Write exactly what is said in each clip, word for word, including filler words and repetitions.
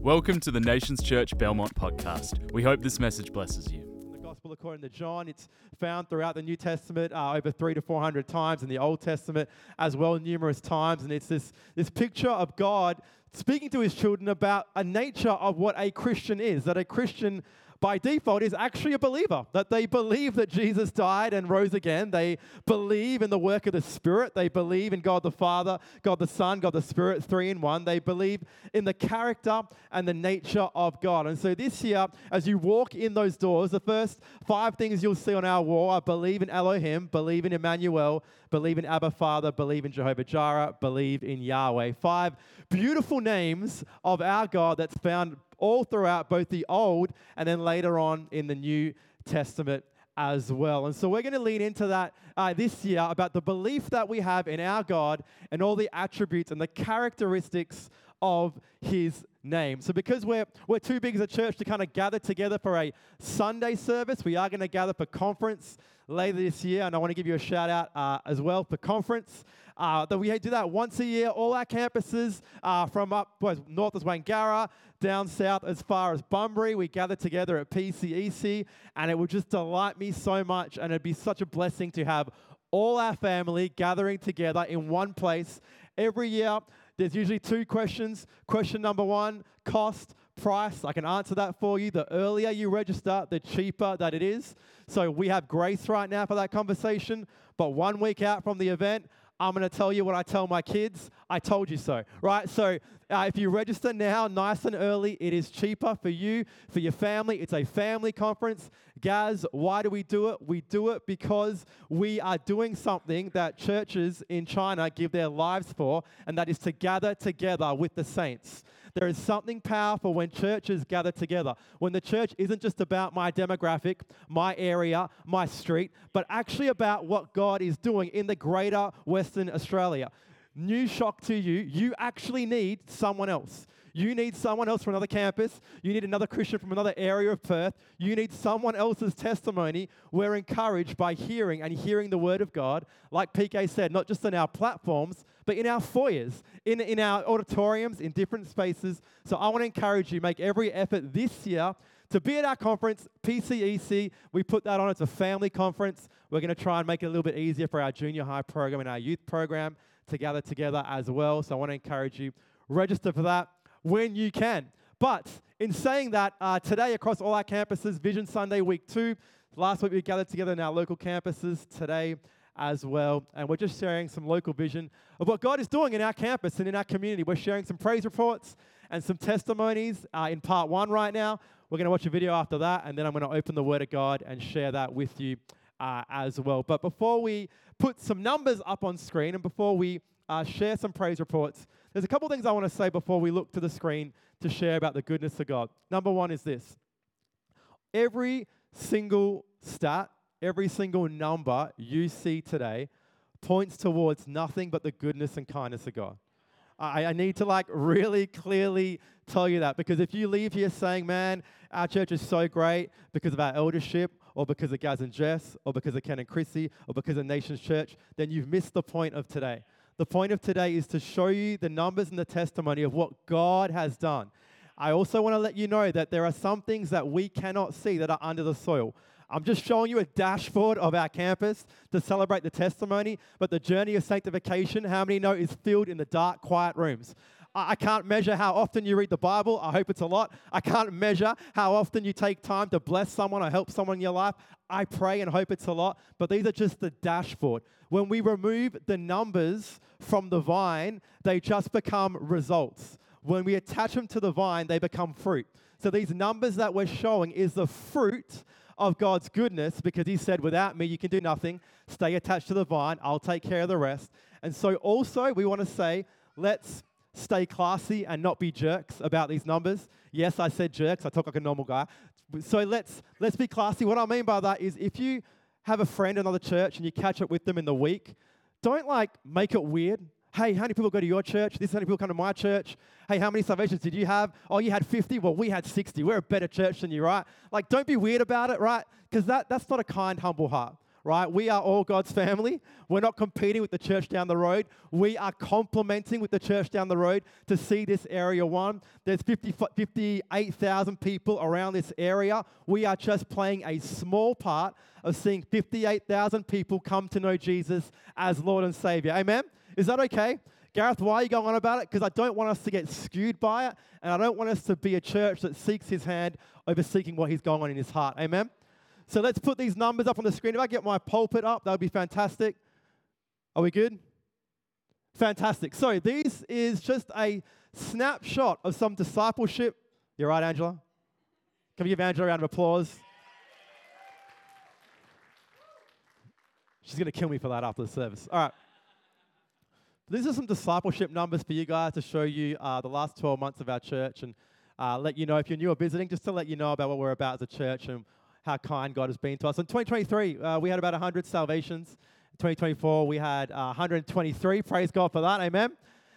Welcome to the Nations Church Belmont podcast. We hope this message blesses you. The Gospel according to John, it's found throughout the New Testament uh, over three to four hundred times, in the Old Testament as well, numerous times. And it's this, this picture of God speaking to his children about a nature of what a Christian is, that a Christian by default is actually a believer, that they believe that Jesus died and rose again. They believe in the work of the Spirit. They believe in God the Father, God the Son, God the Spirit, three in one. They believe in the character and the nature of God. And so this year, as you walk in those doors, the first five things you'll see on our wall are believe in Elohim, believe in Emmanuel, believe in Abba Father, believe in Jehovah Jireh, believe in Yahweh. Five beautiful names of our God that's found all throughout both the Old and then later on in the New Testament as well. And so we're going to lean into that uh, this year about the belief that we have in our God and all the attributes and the characteristics of his name. So because we're we're too big as a church to kind of gather together for a Sunday service, we are going to gather for conference later this year. And I want to give you a shout out uh, as well for conference. Uh, that we do that once a year, all our campuses uh, from up well, north as Wangara, down south as far as Bunbury. We gather together at P C E C, and it would just delight me so much, and it'd be such a blessing to have all our family gathering together in one place every year. There's usually two questions. Question number one, cost, price. I can answer that for you. The earlier you register, the cheaper that it is. So we have grace right now for that conversation, but one week out from the event, I'm going to tell you what I tell my kids. I told you so, right? So uh, if you register now, nice and early, it is cheaper for you, for your family. It's a family conference. Gaz, why do we do it? We do it because we are doing something that churches in China give their lives for, and that is to gather together with the saints. There is something powerful when churches gather together, when the church isn't just about my demographic, my area, my street, but actually about what God is doing in the greater Western Australia. New shock to you, you actually need someone else. You need someone else from another campus. You need another Christian from another area of Perth. You need someone else's testimony. We're encouraged by hearing and hearing the word of God, like P K said, not just on our platforms, but in our foyers, in, in our auditoriums, in different spaces. So I want to encourage you, make every effort this year to be at our conference, P C E C. We put that on. It's a family conference. We're going to try and make it a little bit easier for our junior high program and our youth program to gather together as well. So I want to encourage you, register for that when you can. But in saying that, uh, today across all our campuses, Vision Sunday week two, last week we gathered together in our local campuses, today as well. And we're just sharing some local vision of what God is doing in our campus and in our community. We're sharing some praise reports and some testimonies uh, in part one right now. We're going to watch a video after that, and then I'm going to open the Word of God and share that with you uh, as well. But before we put some numbers up on screen and before we uh, share some praise reports, there's a couple things I want to say before we look to the screen to share about the goodness of God. Number one is this. Every single stat, every single number you see today points towards nothing but the goodness and kindness of God. I, I need to like really clearly tell you that, because if you leave here saying, man, our church is so great because of our eldership, or because of Gaz and Jess, or because of Ken and Chrissy, or because of Nations Church, then you've missed the point of today. The point of today is to show you the numbers and the testimony of what God has done. I also want to let you know that there are some things that we cannot see that are under the soil. I'm just showing you a dashboard of our campus to celebrate the testimony, but the journey of sanctification, how many know, is filled in the dark, quiet rooms. I can't measure how often you read the Bible. I hope it's a lot. I can't measure how often you take time to bless someone or help someone in your life. I pray and hope it's a lot, but these are just the dashboard. When we remove the numbers from the vine, they just become results. When we attach them to the vine, they become fruit. So these numbers that we're showing is the fruit of God's goodness, because he said, without me, you can do nothing. Stay attached to the vine. I'll take care of the rest. And so also we want to say, let's stay classy and not be jerks about these numbers. Yes, I said jerks. I talk like a normal guy. So let's let's be classy. What I mean by that is if you have a friend in another church and you catch up with them in the week, don't like make it weird. Hey, how many people go to your church? This how many people come to my church? Hey, how many salvations did you have? Oh, you had fifty? Well, we had sixty. We're a better church than you, right? Like, don't be weird about it, right? Because that, that's not a kind, humble heart. right? We are all God's family. We're not competing with the church down the road. We are complementing with the church down the road to see this area one. There's fifty, fifty-eight thousand people around this area. We are just playing a small part of seeing fifty-eight thousand people come to know Jesus as Lord and Savior. Amen? Is that okay? Gareth, why are you going on about it? Because I don't want us to get skewed by it, and I don't want us to be a church that seeks his hand over seeking what he's going on in his heart. Amen? So let's put these numbers up on the screen. If I get my pulpit up, that would be fantastic. Are we good? Fantastic. So this is just a snapshot of some discipleship. You're right, Angela? Can we give Angela a round of applause? She's going to kill me for that after the service. All right. These are some discipleship numbers for you guys to show you uh, the last twelve months of our church and uh, let you know if you're new or visiting, just to let you know about what we're about as a church and how kind God has been to us. In twenty twenty-three, uh, we had about one hundred salvations. In twenty twenty-four, we had uh, one hundred twenty-three. Praise God for that. Amen.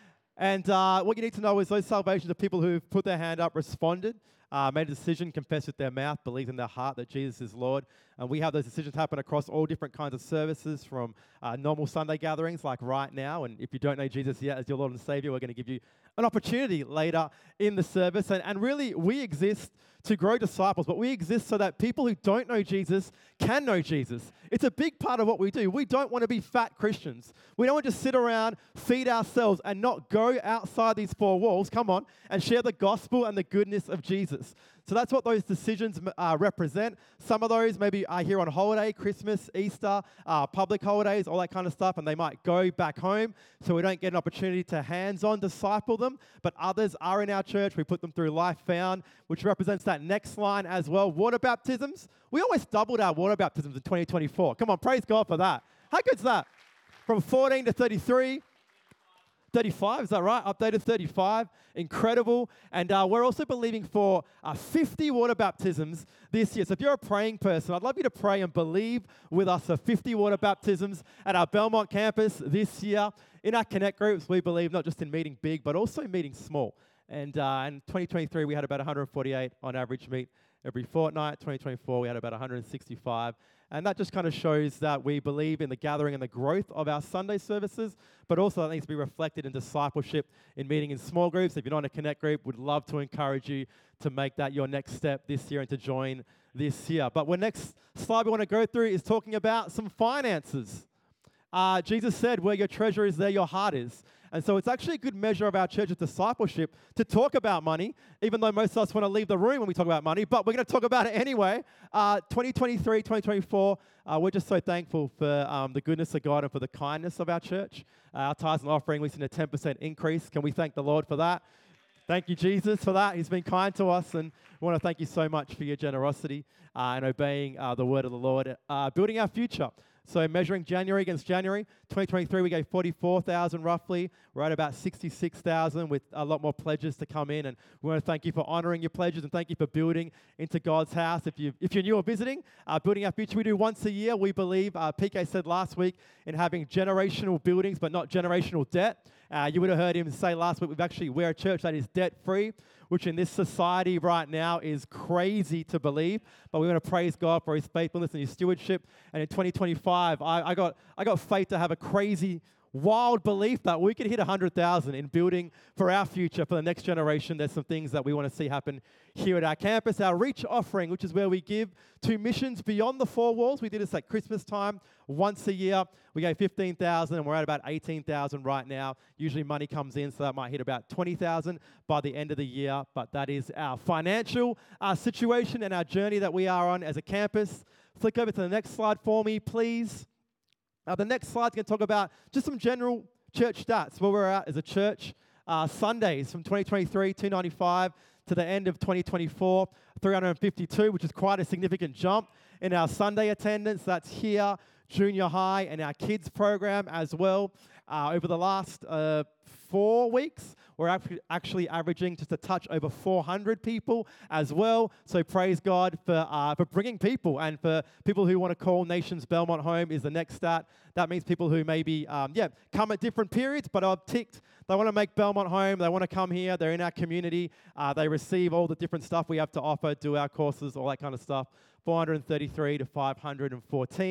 And uh, what you need to know is those salvations are people who've put their hand up, responded, uh, made a decision, confessed with their mouth, believed in their heart that Jesus is Lord. And we have those decisions happen across all different kinds of services, from uh, normal Sunday gatherings like right now. And if you don't know Jesus yet as your Lord and Savior, we're going to give you an opportunity later in the service. And, and really, we exist to grow disciples, but we exist so that people who don't know Jesus can know Jesus. It's a big part of what we do. We don't want to be fat Christians. We don't want to just sit around, feed ourselves, and not go outside these four walls, come on, and share the gospel and the goodness of Jesus. So that's what those decisions uh, represent. Some of those maybe are here on holiday, Christmas, Easter, uh, public holidays, all that kind of stuff, and they might go back home, so we don't get an opportunity to hands-on disciple them. But others are in our church. We put them through Life Found, which represents that next line as well. Water baptisms. We almost doubled our water baptisms in twenty twenty-four. Come on, praise God for that. How good's that? From fourteen to thirty-three. thirty-five, is that right? Updated thirty-five. Incredible. And uh, we're also believing for uh, fifty water baptisms this year. So if you're a praying person, I'd love you to pray and believe with us for fifty water baptisms at our Belmont campus this year. In our Connect groups, we believe not just in meeting big, but also meeting small. And uh, in twenty twenty-three, we had about one hundred forty-eight on average meet every fortnight. twenty twenty-four, we had about one hundred sixty-five. And that just kind of shows that we believe in the gathering and the growth of our Sunday services, but also that needs to be reflected in discipleship, in meeting in small groups. If you're not in a Connect group, we'd love to encourage you to make that your next step this year and to join this year. But the next slide we want to go through is talking about some finances. Uh, Jesus said, where your treasure is, there your heart is. And so it's actually a good measure of our church's discipleship to talk about money, even though most of us want to leave the room when we talk about money, but we're going to talk about it anyway. Uh, twenty twenty-three, twenty twenty-four, uh, we're just so thankful for um, the goodness of God and for the kindness of our church. Uh, our tithes and offering, we've seen a ten percent increase. Can we thank the Lord for that? Thank you, Jesus, for that. He's been kind to us, and we want to thank you so much for your generosity uh, and obeying uh, the word of the Lord, uh, building our future. So measuring January against January, twenty twenty-three, we gave forty-four thousand roughly. We're at about sixty-six thousand with a lot more pledges to come in. And we want to thank you for honoring your pledges and thank you for building into God's house. If, you, if you're new or visiting, uh, Building Our Future, we do once a year. We believe, uh, P K said last week, in having generational buildings but not generational debt. Uh, you would have heard him say last week, we've actually, we're a church that is debt-free, which in this society right now is crazy to believe. But we want to praise God for his faithfulness and his stewardship. And in twenty twenty-five, I, I got I got faith to have a crazy, wild belief that we could hit one hundred thousand in building for our future, for the next generation. There's some things that we want to see happen here at our campus. Our Reach offering, which is where we give to missions beyond the four walls. We did this at Christmas time once a year. We gave fifteen thousand and we're at about eighteen thousand right now. Usually money comes in, so that might hit about twenty thousand by the end of the year. But that is our financial uh, situation and our journey that we are on as a campus. Flick over to the next slide for me, please. Uh, the next slide is going to talk about just some general church stats, where we're at as a church. Uh, Sundays from twenty twenty-three, two ninety-five, to the end of twenty twenty-four, three hundred fifty-two, which is quite a significant jump in our Sunday attendance. That's here, junior high, and our kids program as well. Uh, over the last uh, four weeks, we're actually averaging just a touch over four hundred people as well. So praise God for uh, for bringing people, and for people who want to call Nations Belmont home is the next stat. That means people who maybe, um, yeah, come at different periods, but are ticked. They want to make Belmont home. They want to come here. They're in our community. Uh, they receive all the different stuff we have to offer, do our courses, all that kind of stuff. four hundred thirty-three to five hundred fourteen.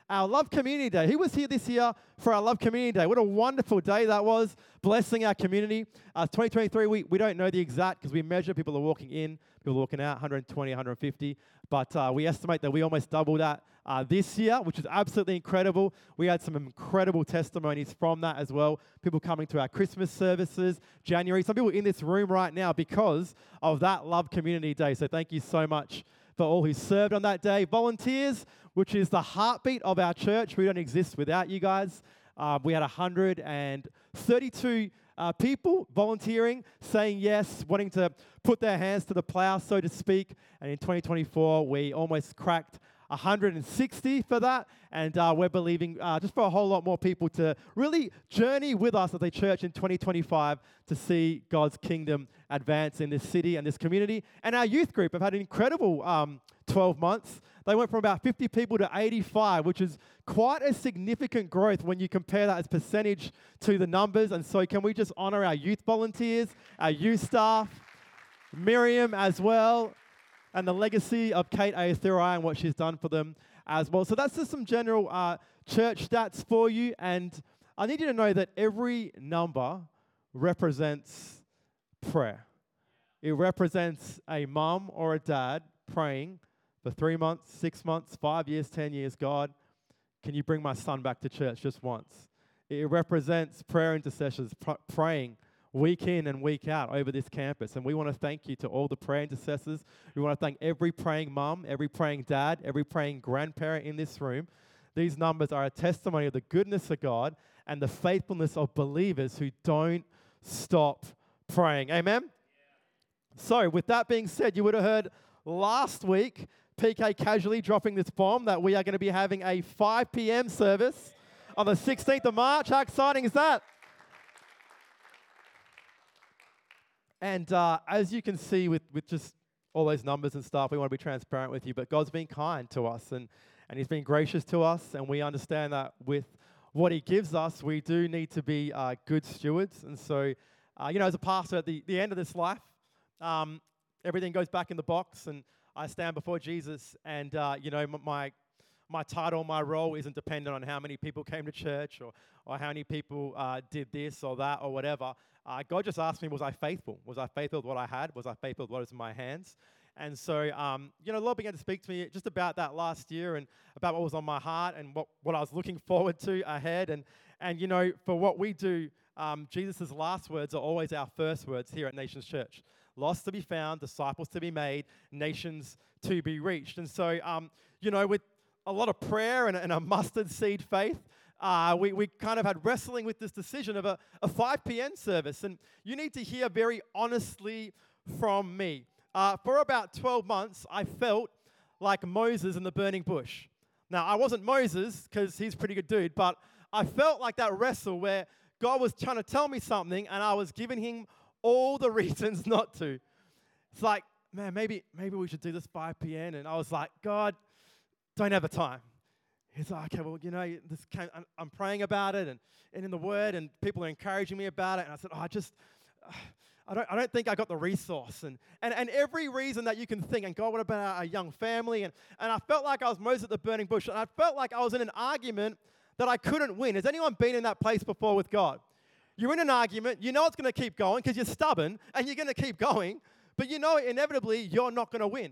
our Love Community Day. Who was here this year for our Love Community Day? What a wonderful day that was, blessing our community. Uh, twenty twenty-three, we, we don't know the exact because we measure people are walking in, people are walking out, one hundred twenty, one hundred fifty. But uh, we estimate that we almost doubled that uh, this year, which is absolutely incredible. We had some incredible testimonies from that as well. People coming to our Christmas services, January. Some people in this room right now because of that Love Community Day. So thank you so much for all who served on that day. Volunteers, which is the heartbeat of our church. We don't exist without you guys. Uh, we had one hundred thirty-two uh, people volunteering, saying yes, wanting to put their hands to the plow, so to speak. And in twenty twenty-four, we almost cracked one hundred sixty for that. And uh, we're believing uh, just for a whole lot more people to really journey with us as a church in twenty twenty-five to see God's kingdom advance in this city and this community. And our youth group have had an incredible um, twelve months. They went from about fifty people to eighty-five, which is quite a significant growth when you compare that as percentage to the numbers. And so can we just honor our youth volunteers, our youth staff, Miriam as well, and the legacy of Kate Aothirai and what she's done for them as well. So that's just some general uh, church stats for you. And I need you to know that every number represents prayer. It represents a mum or a dad praying for three months, six months, five years, ten years. God, can you bring my son back to church just once? It represents prayer intercessors pr- praying week in and week out over this campus. And we want to thank you to all the prayer intercessors. We want to thank every praying mum, every praying dad, every praying grandparent in this room. These numbers are a testimony of the goodness of God and the faithfulness of believers who don't stop praying. Amen? Yeah. So with that being said, you would have heard last week P K casually dropping this bomb that we are going to be having a five p.m. service on the sixteenth of March. How exciting is that? And uh, as you can see with, with just all those numbers and stuff, we want to be transparent with you, but God's been kind to us and, and He's been gracious to us, and we understand that with what He gives us, we do need to be uh, good stewards. And so, uh, you know, as a pastor at the, the end of this life, um, everything goes back in the box, and I stand before Jesus, and, uh, you know, my my title, my role isn't dependent on how many people came to church or, or how many people uh, did this or that or whatever. Uh, God just asked me, was I faithful? Was I faithful with what I had? Was I faithful with what was in my hands? And so, um, you know, the Lord began to speak to me just about that last year and about what was on my heart and what, what I was looking forward to ahead. And, and you know, for what we do, um, Jesus' last words are always our first words here at Nations Church. Lost to be found, disciples to be made, nations to be reached. And so, um, you know, with a lot of prayer and, and a mustard seed faith, uh, we, we kind of had wrestling with this decision of a, a five p.m. service. And you need to hear very honestly from me. Uh, for about twelve months, I felt like Moses in the burning bush. Now, I wasn't Moses because he's a pretty good dude, but I felt like that wrestle where God was trying to tell me something and I was giving him all the reasons not to. It's like, man, maybe maybe we should do this five p.m. And I was like, God, don't have the time. He's like, okay, well, you know, this came, I'm, I'm praying about it and, and in the Word, and people are encouraging me about it. And I said, oh, I just, uh, I don't I don't think I got the resource. And, and and every reason that you can think. And God, what about a young family? And, and I felt like I was Moses at the burning bush. And I felt like I was in an argument that I couldn't win. Has anyone been in that place before with God? You're in an argument. You know it's going to keep going because you're stubborn and you're going to keep going. But you know inevitably you're not going to win.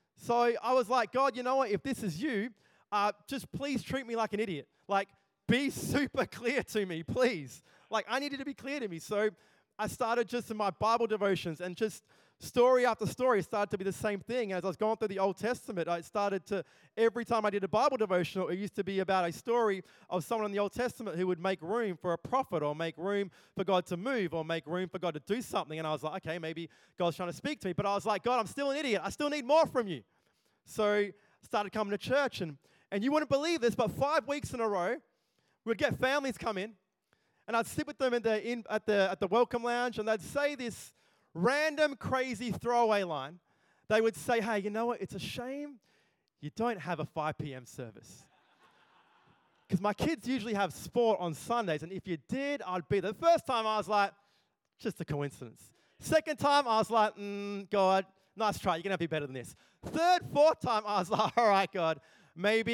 So I was like, God, you know what? If this is you, uh, just please treat me like an idiot. Like, be super clear to me, please. Like, I needed to be clear to me. So I started just in my Bible devotions, and just story after story started to be the same thing. As I was going through the Old Testament, I started to, every time I did a Bible devotional, it used to be about a story of someone in the Old Testament who would make room for a prophet, or make room for God to move, or make room for God to do something. And I was like, okay, maybe God's trying to speak to me. But I was like, God, I'm still an idiot. I still need more from you. So I started coming to church, and, and you wouldn't believe this, but five weeks in a row, we'd get families come in, and I'd sit with them in the, in, at, the, at the welcome lounge, and they'd say this random, crazy throwaway line. They would say, hey, you know what? It's a shame you don't have a five p.m. service. Because my kids usually have sport on Sundays, and if you did, I'd be there. The first time I was like, just a coincidence. Second time, I was like, mm, God, nice try. You're going to be better than this. Third, fourth time, I was like, all right, God, maybe the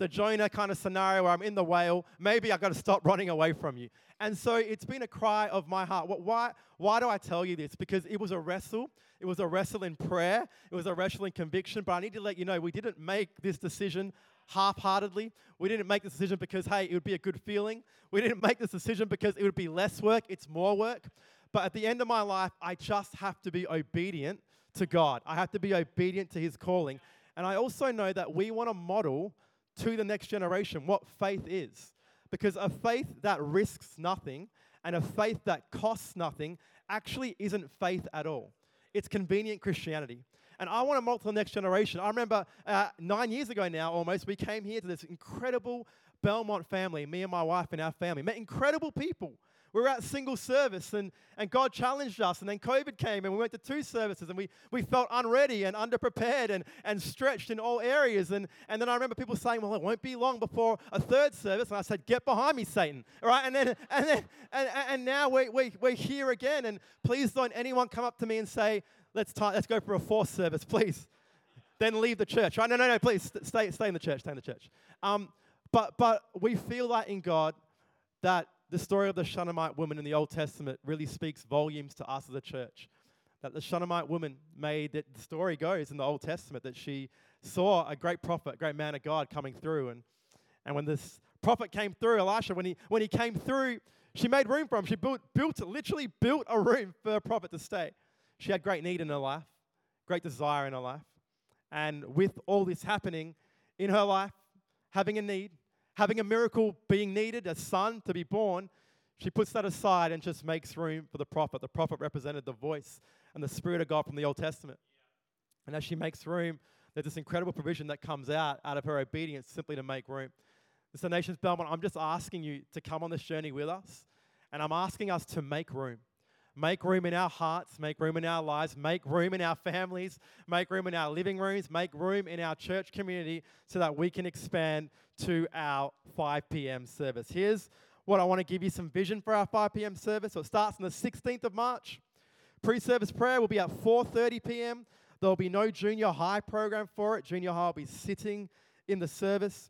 the Jonah kind of scenario where I'm in the whale. Maybe I've got to stop running away from you. And so it's been a cry of my heart. Why, why do I tell you this? Because it was a wrestle. It was a wrestle in prayer. It was a wrestle in conviction. But I need to let you know, we didn't make this decision half-heartedly. We didn't make this decision because, hey, it would be a good feeling. We didn't make this decision because it would be less work. It's more work. But at the end of my life, I just have to be obedient to God. I have to be obedient to His calling. And I also know that we want to model to the next generation what faith is. Because a faith that risks nothing and a faith that costs nothing actually isn't faith at all. It's convenient Christianity. And I want to model to the next generation. I remember uh, nine years ago now almost, we came here to this incredible Belmont family, me and my wife and our family. Met incredible people. We were at single service, and, and God challenged us, and then COVID came, and we went to two services, and we, we felt unready and underprepared and, and stretched in all areas. And, and then I remember people saying, well, it won't be long before a third service. And I said, get behind me, Satan. All right? And then and then and, and now we, we, we're here again, and please don't anyone come up to me and say, let's, t- let's go for a fourth service, please. Then leave the church. Right? No, no, no, please, stay, stay in the church, stay in the church. Um, but, but we feel that in God, that the story of the Shunammite woman in the Old Testament really speaks volumes to us as a church. That the Shunammite woman made, that the story goes in the Old Testament, that she saw a great prophet, a great man of God coming through. And, and when this prophet came through, Elisha, when he, when he came through, she made room for him. She built, built, literally built a room for a prophet to stay. She had great need in her life, great desire in her life. And with all this happening in her life, having a need, having a miracle being needed, a son to be born, she puts that aside and just makes room for the prophet. The prophet represented the voice and the Spirit of God from the Old Testament. And as she makes room, there's this incredible provision that comes out out of her obedience simply to make room. So Nations Belmont, I'm just asking you to come on this journey with us. And I'm asking us to make room. Make room in our hearts, make room in our lives, make room in our families, make room in our living rooms, make room in our church community so that we can expand to our five p.m. service. Here's what I want to give you some vision for our five p.m. service. So it starts on the sixteenth of March. Pre-service prayer will be at four thirty p.m. There will be no junior high program for it. Junior high will be sitting in the service.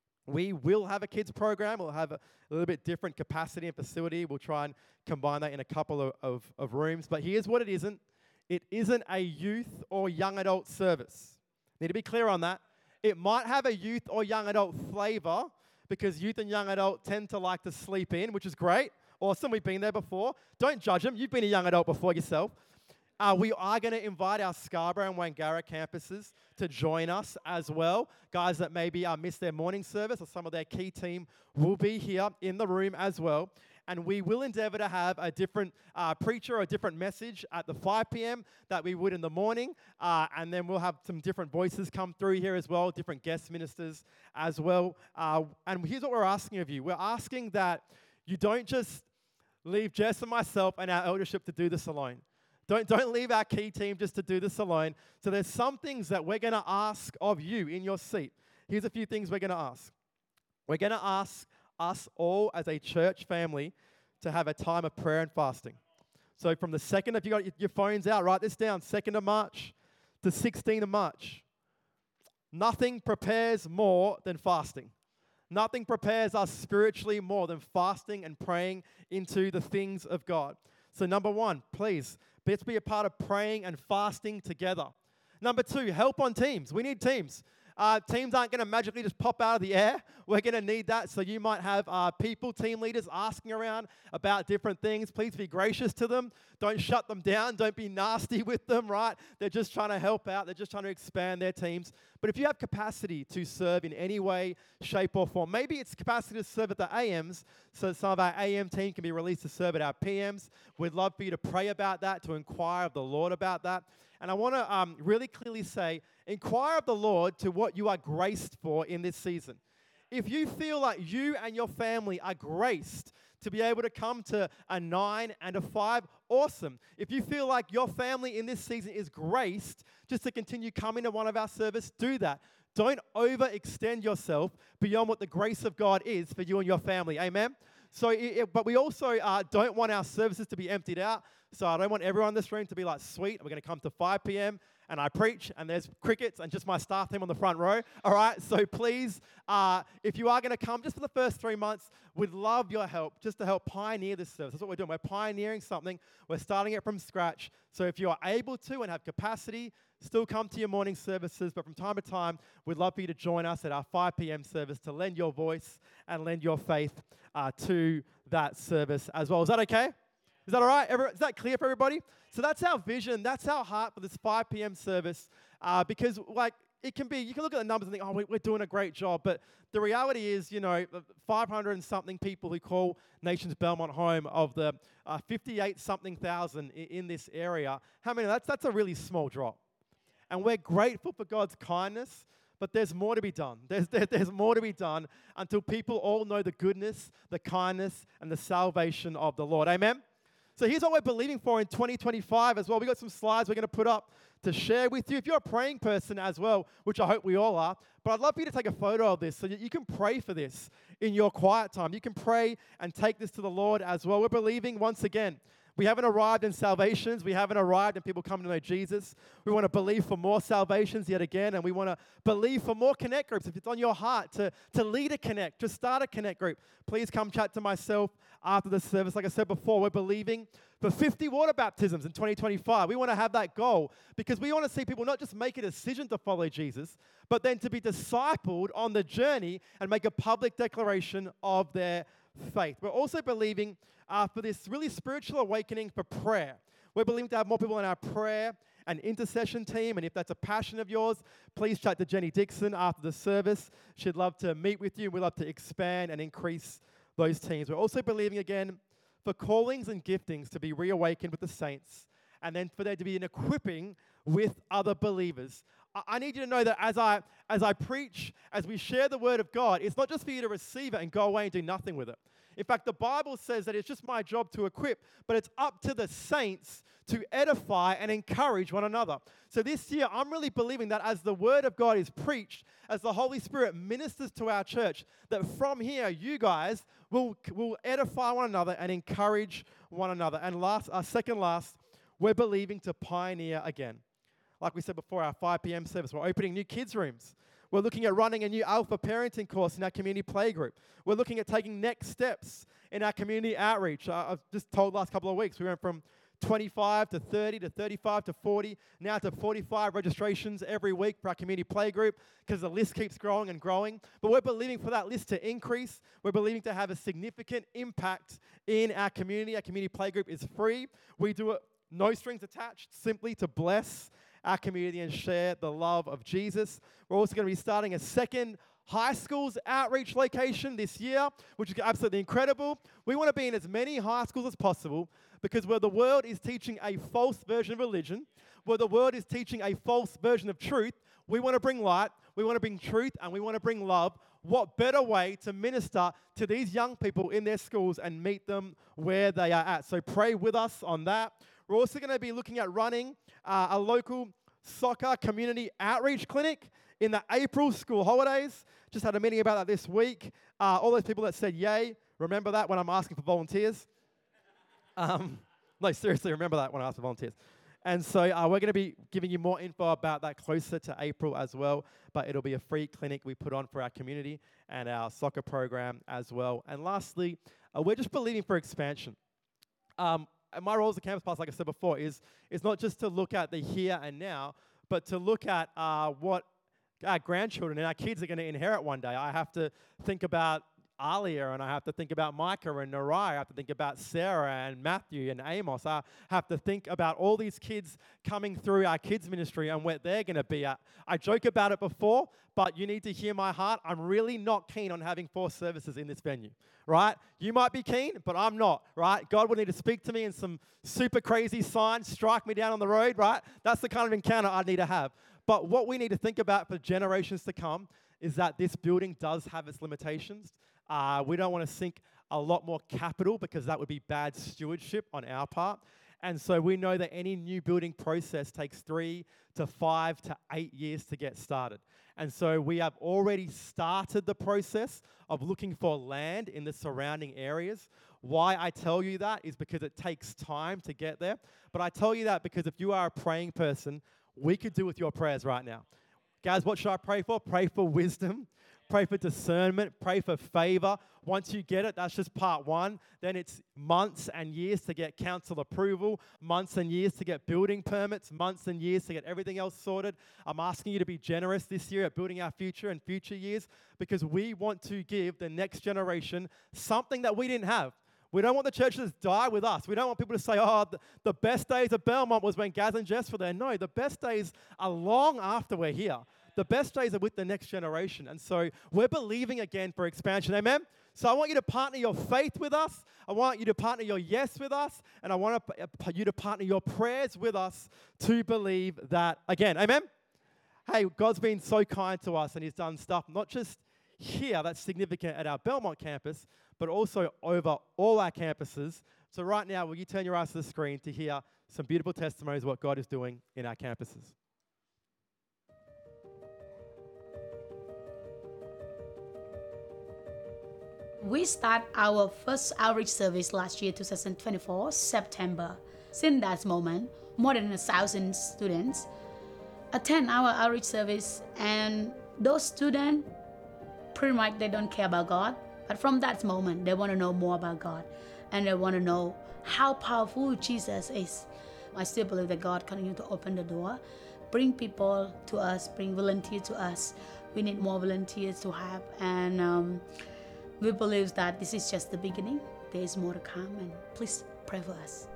We will have a kids program. We'll have a, a little bit different capacity and facility. We'll try and combine that in a couple of, of, of rooms. But here's what it isn't. It isn't a youth or young adult service. Need to be clear on that. It might have a youth or young adult flavor because youth and young adult tend to like to sleep in, which is great. Awesome. We've been there before. Don't judge them. You've been a young adult before yourself. Uh, we are going to invite our Scarborough and Wangara campuses to join us as well. Guys that maybe uh, missed their morning service or some of their key team will be here in the room as well. And we will endeavor to have a different uh, preacher or a different message at the five p.m. that we would in the morning. Uh, and then we'll have some different voices come through here as well, different guest ministers as well. Uh, and here's what we're asking of you. We're asking that you don't just leave Jess and myself and our eldership to do this alone. Don't, don't leave our key team just to do this alone. So there's some things that we're going to ask of you in your seat. Here's a few things we're going to ask. We're going to ask us all as a church family to have a time of prayer and fasting. So from the second, if you got your phones out, write this down, second of March to sixteenth of March. Nothing prepares more than fasting. Nothing prepares us spiritually more than fasting and praying into the things of God. So number one, please, let's be a part of praying and fasting together. Number two, help on teams. We need teams. Uh, teams aren't going to magically just pop out of the air. We're going to need that. So you might have uh, people, team leaders asking around about different things. Please be gracious to them. Don't shut them down. Don't be nasty with them, right? They're just trying to help out. They're just trying to expand their teams. But if you have capacity to serve in any way, shape, or form, maybe it's capacity to serve at the A Ms, so some of our A M team can be released to serve at our P Ms. We'd love for you to pray about that, to inquire of the Lord about that. And I want to um, really clearly say, inquire of the Lord to what you are graced for in this season. If you feel like you and your family are graced to be able to come to a nine and a five, awesome. If you feel like your family in this season is graced just to continue coming to one of our services, do that. Don't overextend yourself beyond what the grace of God is for you and your family. Amen? So, it, it, but we also uh, don't want our services to be emptied out. So I don't want everyone in this room to be like, sweet, we're going to come to five p.m. and I preach, and there's crickets and just my staff team on the front row. All right, so please, uh, if you are going to come just for the first three months, we'd love your help just to help pioneer this service. That's what we're doing. We're pioneering something. We're starting it from scratch. So if you are able to and have capacity, still come to your morning services, but from time to time, we'd love for you to join us at our five p.m. service to lend your voice and lend your faith uh, to that service as well. Is that okay? Is that all right? Every, is that clear for everybody? So that's our vision. That's our heart for this five p.m. service uh, because, like, it can be, you can look at the numbers and think, oh, we're doing a great job. But the reality is, you know, five hundred and something people who call Nations Belmont home of the uh, fifty-eight something thousand in, in this area. How many? That's, that's a really small drop. And we're grateful for God's kindness, but there's more to be done. There's, there, there's more to be done until people all know the goodness, the kindness, and the salvation of the Lord. Amen? So here's what we're believing for in twenty twenty-five as well. We've got some slides we're going to put up to share with you. If you're a praying person as well, which I hope we all are, but I'd love for you to take a photo of this so that you can pray for this in your quiet time. You can pray and take this to the Lord as well. We're believing once again. We haven't arrived in salvations. We haven't arrived in people coming to know Jesus. We want to believe for more salvations yet again, and we want to believe for more connect groups. If it's on your heart to, to lead a connect, to start a connect group, please come chat to myself after the service. Like I said before, we're believing for fifty water baptisms in twenty twenty-five. We want to have that goal because we want to see people not just make a decision to follow Jesus, but then to be discipled on the journey and make a public declaration of their faith. We're also believing uh, for this really spiritual awakening for prayer. We're believing to have more people in our prayer and intercession team, and if that's a passion of yours, please chat to Jenny Dixon after the service. She'd love to meet with you. We'd love to expand and increase those teams. We're also believing again for callings and giftings to be reawakened with the saints, and then for there to be an equipping with other believers. I need you to know that as I as I preach, as we share the word of God, it's not just for you to receive it and go away and do nothing with it. In fact, the Bible says that it's just my job to equip, but it's up to the saints to edify and encourage one another. So this year, I'm really believing that as the word of God is preached, as the Holy Spirit ministers to our church, that from here, you guys will, will edify one another and encourage one another. And last, uh, second last, we're believing to pioneer again. Like we said before, our five p.m. service, we're opening new kids' rooms. We're looking at running a new alpha parenting course in our community playgroup. We're looking at taking next steps in our community outreach. Uh, I've just told last couple of weeks, we went from twenty-five to thirty to thirty-five to forty, now to forty-five registrations every week for our community playgroup because the list keeps growing and growing. But we're believing for that list to increase. We're believing to have a significant impact in our community. Our community playgroup is free. We do it no strings attached, simply to bless our community and share the love of Jesus. We're also going to be starting a second high schools outreach location this year, which is absolutely incredible. We want to be in as many high schools as possible because where the world is teaching a false version of religion, where the world is teaching a false version of truth, we want to bring light, we want to bring truth, and we want to bring love. What better way to minister to these young people in their schools and meet them where they are at? So pray with us on that. We're also going to be looking at running uh, a local soccer community outreach clinic in the April school holidays. Just had a meeting about that this week. Uh, all those people that said yay, remember that when I'm asking for volunteers. Um, no, seriously, remember that when I ask for volunteers. And so uh, we're going to be giving you more info about that closer to April as well. But it'll be a free clinic we put on for our community and our soccer program as well. And lastly, uh, we're just believing for expansion. Um, And my role as a campus pastor, like I said before, is, is not just to look at the here and now, but to look at uh, what our grandchildren and our kids are going to inherit one day. I have to think about Alia, and I have to think about Micah and Nariah. I have to think about Sarah and Matthew and Amos. I have to think about all these kids coming through our kids ministry and where they're going to be at. I joke about it before, but you need to hear my heart. I'm really not keen on having four services in this venue, right? You might be keen, but I'm not, right? God will need to speak to me in some super crazy signs, strike me down on the road, right? That's the kind of encounter I need to have. But what we need to think about for generations to come is that this building does have its limitations. Uh, we don't want to sink a lot more capital because that would be bad stewardship on our part. And so we know that any new building process takes three to five to eight years to get started. And so we have already started the process of looking for land in the surrounding areas. Why I tell you that is because it takes time to get there. But I tell you that because if you are a praying person, we could do with your prayers right now. Guys, what should I pray for? Pray for wisdom. Pray for discernment. Pray for favor. Once you get it, that's just part one. Then it's months and years to get council approval, months and years to get building permits, months and years to get everything else sorted. I'm asking you to be generous this year at building our future and future years because we want to give the next generation something that we didn't have. We don't want the church to just die with us. We don't want people to say, oh, the, the best days of Belmont was when Gaz and Jess were there. No, the best days are long after we're here. The best days are with the next generation. And so we're believing again for expansion. Amen? So I want you to partner your faith with us. I want you to partner your yes with us. And I want you to partner your prayers with us to believe that again. Amen? Hey, God's been so kind to us and he's done stuff not just here that's significant at our Belmont campus, but also over all our campuses. So right now, will you turn your eyes to the screen to hear some beautiful testimonies of what God is doing in our campuses? We start our first outreach service last year, twenty twenty-four, September. Since that moment, more than a thousand students attend our outreach service, and those students, pretty much they don't care about God, but from that moment, they want to know more about God, and they want to know how powerful Jesus is. I still believe that God continues to open the door, bring people to us, bring volunteers to us. We need more volunteers to have, and um, we believe that this is just the beginning. There is more to come, and please pray for us.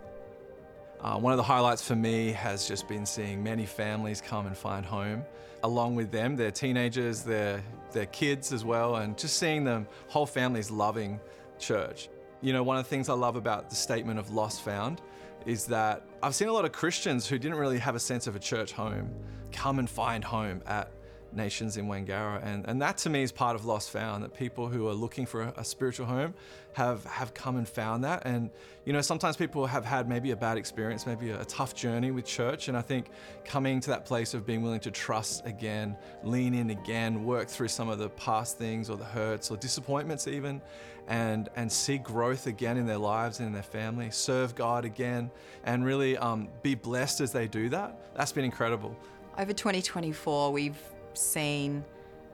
Uh, one of the highlights for me has just been seeing many families come and find home. Along with them, their teenagers, their, their kids as well, and just seeing them, whole families loving church. You know, one of the things I love about the statement of Lost Found is that I've seen a lot of Christians who didn't really have a sense of a church home come and find home at Nations in Wangara, and, and that to me is part of Lost Found, that people who are looking for a, a spiritual home have, have come and found that. And you know, sometimes people have had maybe a bad experience, maybe a, a tough journey with church, and I think coming to that place of being willing to trust again, lean in again, work through some of the past things or the hurts or disappointments even, and and see growth again in their lives and in their family, serve God again, and really um, be blessed as they do that. That's been incredible. Over twenty twenty-four, we've seen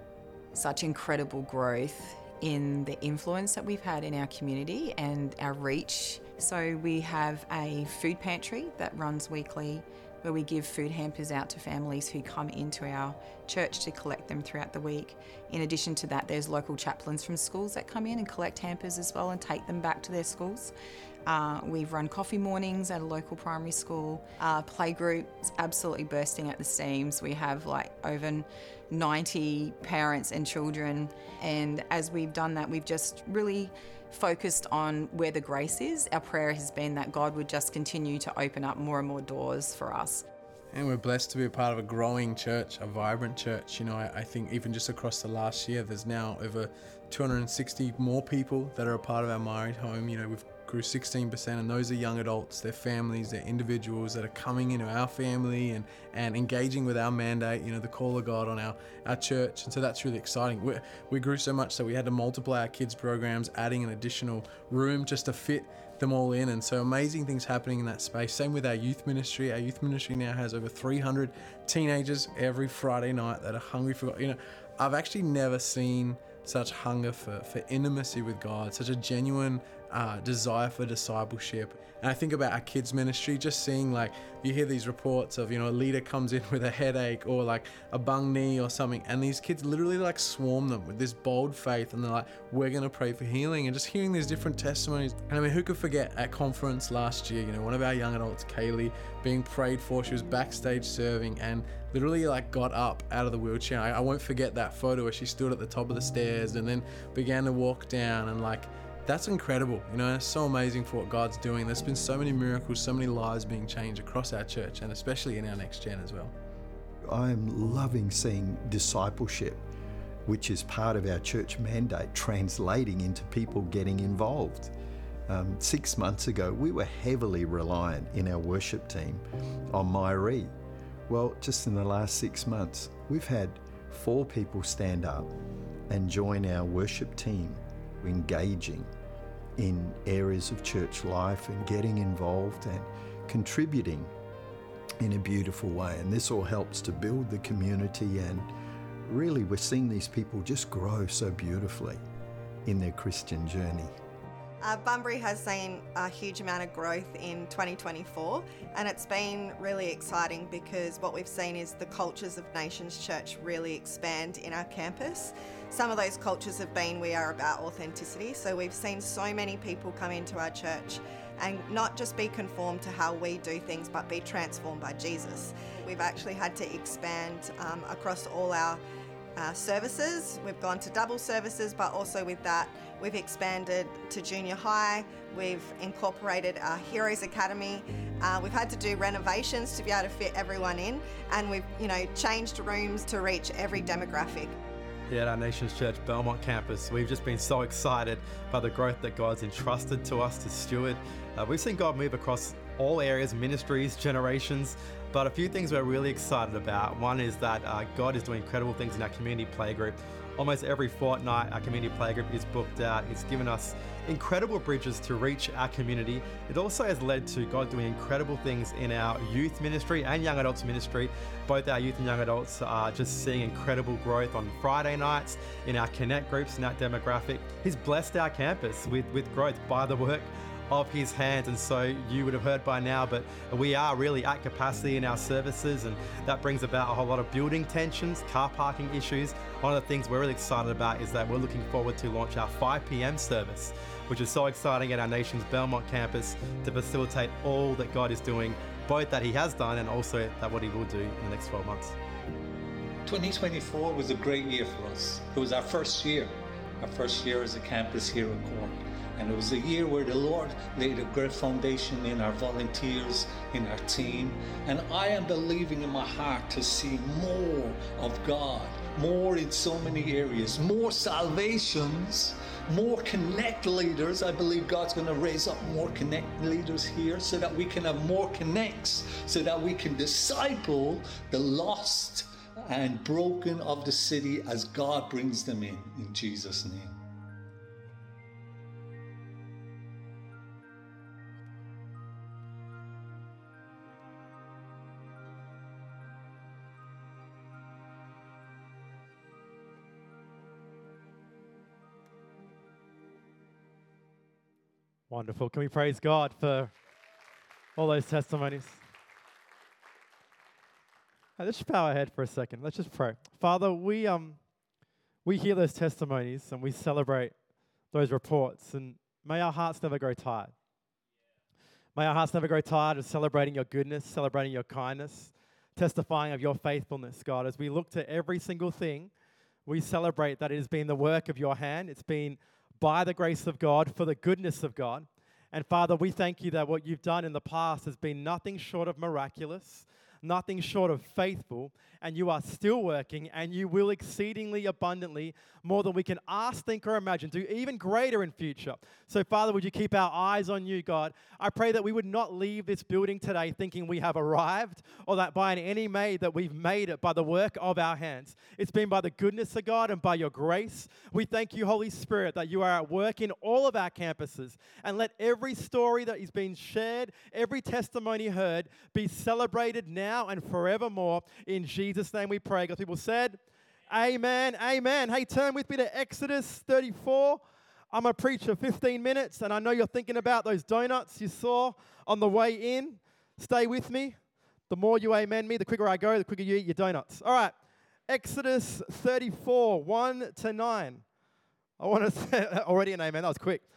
such incredible growth in the influence that we've had in our community and our reach. So we have a food pantry that runs weekly, where we give food hampers out to families who come into our church to collect them throughout the week. In addition to that, there's local chaplains from schools that come in and collect hampers as well and take them back to their schools. Uh, we've run coffee mornings at a local primary school. Uh, playgroup is absolutely bursting at the seams. We have like over ninety parents and children. And as we've done that, we've just really focused on where the grace is. Our prayer has been that God would just continue to open up more and more doors for us. And we're blessed to be a part of a growing church, a vibrant church. You know, I, I think even just across the last year, there's now over two hundred sixty more people that are a part of our Married Home. You know, we've grew sixteen percent, and those are young adults, their families, their individuals that are coming into our family and, and engaging with our mandate, you know, the call of God on our, our church. And so that's really exciting. We we grew so much that we had to multiply our kids programs, adding an additional room just to fit them all in. And so amazing things happening in that space. Same with our youth ministry. Our youth ministry now has over three hundred teenagers every Friday night that are hungry for God. You know, I've actually never seen such hunger for, for intimacy with God, such a genuine uh, desire for discipleship. And I think about our kids ministry, just seeing like, you hear these reports of, you know, a leader comes in with a headache or like a bung knee or something, and these kids literally like swarm them with this bold faith, and they're like, we're going to pray for healing. And just hearing these different testimonies. And I mean, who could forget at conference last year, you know, one of our young adults, Kaylee, being prayed for, she was backstage serving and literally like got up out of the wheelchair. I, I won't forget that photo where she stood at the top of the stairs and then began to walk down, and like, that's incredible. You know, it's so amazing for what God's doing. There's been so many miracles, so many lives being changed across our church, and especially in our next gen as well. I'm loving seeing discipleship, which is part of our church mandate, translating into people getting involved. Um, six months ago, we were heavily reliant in our worship team on Myrie. Well, just in the last six months, we've had four people stand up and join our worship team, engaging in areas of church life and getting involved and contributing in a beautiful way. And this all helps to build the community, and really we're seeing these people just grow so beautifully in their Christian journey. Uh, Bunbury has seen a huge amount of growth in twenty twenty-four, and it's been really exciting because what we've seen is the Cultures of Nations Church really expand in our campus. Some of those cultures have been, we are about authenticity, so we've seen so many people come into our church and not just be conformed to how we do things, but be transformed by Jesus. We've actually had to expand um, across all our Uh, services. We've gone to double services, but also with that, we've expanded to junior high. We've incorporated our Heroes Academy. Uh, we've had to do renovations to be able to fit everyone in, and we've, you know, changed rooms to reach every demographic. Here at our Nations Church Belmont campus, we've just been so excited by the growth that God's entrusted to us to steward. Uh, we've seen God move across all areas, ministries, generations, but a few things we're really excited about. One is that uh, God is doing incredible things in our community playgroup. Almost every fortnight, our community playgroup is booked out. It's given us incredible bridges to reach our community. It also has led to God doing incredible things in our youth ministry and young adults ministry. Both our youth and young adults are just seeing incredible growth on Friday nights in our connect groups in that demographic. He's blessed our campus with, with growth by the work of his hands, and so you would have heard by now, but we are really at capacity in our services, and that brings about a whole lot of building tensions, car parking issues. One of the things we're really excited about is that we're looking forward to launch our five p.m. service, which is so exciting at our Nations Belmont campus to facilitate all that God is doing, both that he has done and also that what he will do in the next twelve months. twenty twenty-four was a great year for us. It was our first year, our first year as a campus here in Cork. And it was a year where the Lord laid a great foundation in our volunteers, in our team. And I am believing in my heart to see more of God, more in so many areas, more salvations, more connect leaders. I believe God's going to raise up more connect leaders here so that we can have more connects, so that we can disciple the lost and broken of the city as God brings them in, in Jesus' name. Wonderful. Can we praise God for all those testimonies? Hey, let's just bow our head for a second. Let's just pray. Father, we um we hear those testimonies and we celebrate those reports, and may our hearts never grow tired. May our hearts never grow tired of celebrating your goodness, celebrating your kindness, testifying of your faithfulness, God. As we look to every single thing, we celebrate that it has been the work of your hand. It's been by the grace of God, for the goodness of God. And Father, we thank you that what you've done in the past has been nothing short of miraculous, nothing short of faithful, and you are still working, and you will exceedingly abundantly, more than we can ask, think, or imagine, do even greater in future. So Father, would you keep our eyes on you, God? I pray that we would not leave this building today thinking we have arrived, or that by any way that we've made it by the work of our hands. It's been by the goodness of God and by your grace. We thank you, Holy Spirit, that you are at work in all of our campuses, and let every story that is being shared, every testimony heard, be celebrated now and forevermore. In Jesus' name we pray. God's people said, amen, amen. Hey, turn with me to Exodus thirty-four. I'm going to preach for fifteen minutes, and I know you're thinking about those donuts you saw on the way in. Stay with me. The more you amen me, the quicker I go, the quicker you eat your donuts. All right, Exodus thirty-four, one to nine. I want to say, already an amen, that was quick.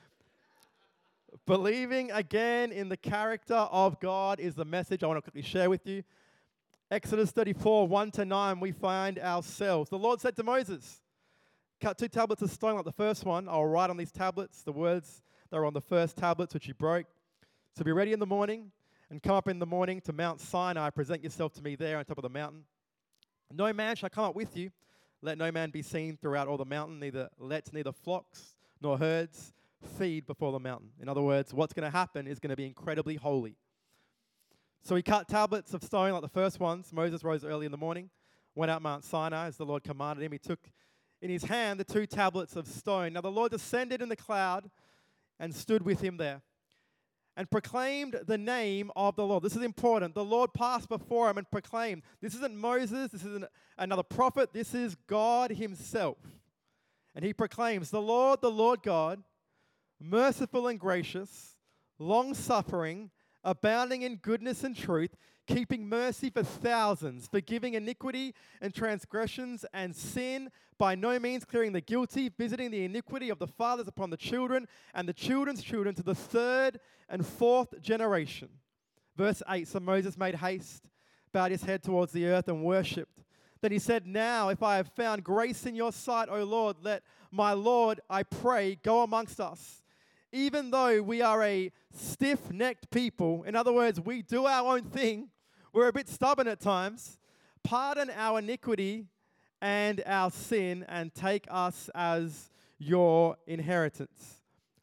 Believing again in the character of God is the message I want to quickly share with you. Exodus thirty-four, one to nine, we find ourselves. The Lord said to Moses, cut two tablets of stone like the first one. I'll write on these tablets the words that are on the first tablets, which you broke. So be ready in the morning and come up in the morning to Mount Sinai. Present yourself to me there on top of the mountain. No man shall come up with you. Let no man be seen throughout all the mountain. Neither let neither flocks nor herds feed before the mountain. In other words, what's going to happen is going to be incredibly holy. So he cut tablets of stone like the first ones. Moses rose early in the morning, went out Mount Sinai as the Lord commanded him. He took in his hand the two tablets of stone. Now the Lord descended in the cloud and stood with him there. and proclaimed the name of the Lord. This is important. The Lord passed before him and proclaimed. This isn't Moses. This isn't another prophet. This is God himself. And he proclaims, the Lord, the Lord God, merciful and gracious, long-suffering, abounding in goodness and truth, keeping mercy for thousands, forgiving iniquity and transgressions and sin, by no means clearing the guilty, visiting the iniquity of the fathers upon the children and the children's children to the third and fourth generation. Verse eight, so Moses made haste, bowed his head towards the earth and worshipped. Then he said, now if I have found grace in your sight, O Lord, let my Lord, I pray, go amongst us. Even though we are a stiff-necked people, in other words, we do our own thing, we're a bit stubborn at times, pardon our iniquity and our sin and take us as your inheritance.